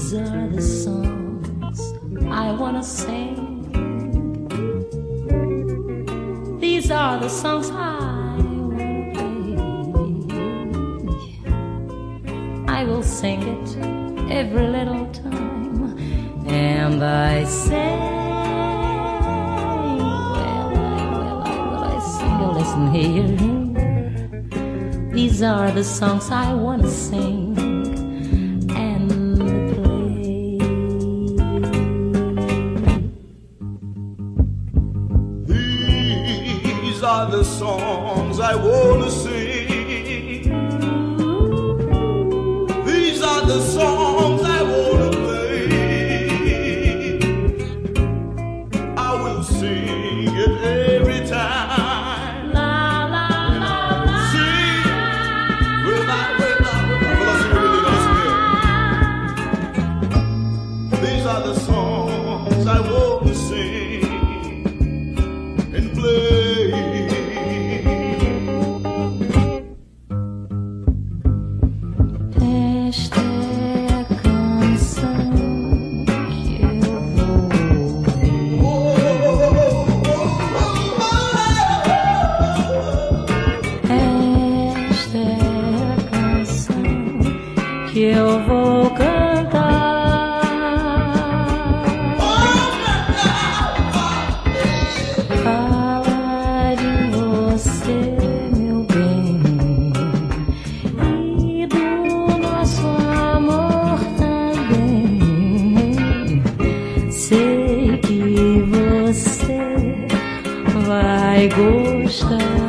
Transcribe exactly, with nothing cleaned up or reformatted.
These are the songs I wanna sing. These are the songs I wanna play. I will sing it every little time, and I sing. Well, I, well, I, well, I sing. Oh, listen here. These are the songs I wanna sing. These are the songs I wanna sing. These are the songs I wanna play. I will sing it every time. La la la la. Sing. Will I, will I, will I sing really nice here? These are the songs I wanna sing and play. Esta é a canção que eu vou ouvir. Esta é a canção que eu vou cantar. Fala de você, meu bem, e do nosso amor também. Sei que você vai gostar.